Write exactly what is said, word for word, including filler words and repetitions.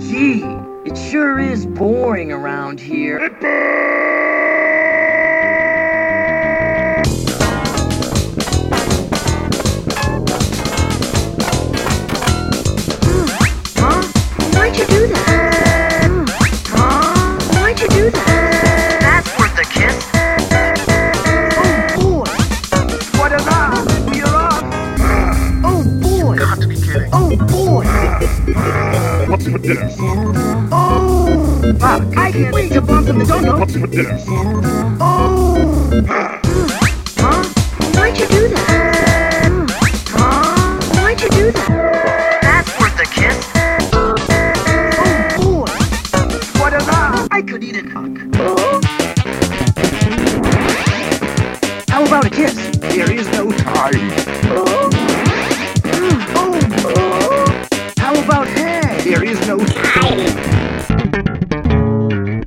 Gee, it sure is boring around here. Huh? Why'd you do that? Huh? Why'd you do that? That's worth a kiss. Oh boy! What about? You're off. Oh boy! Got to be kidding. Oh boy! What's for dinner? Oh! Fuck, I can't wait to bump in the donut. What's for dinner? Oh! Huh? Why'd you do that? Huh? Why'd you do that? That's worth a kiss. Oh boy! What about? I could eat a cock. How about a kiss? There is no time. Oh! How about head? There is no time.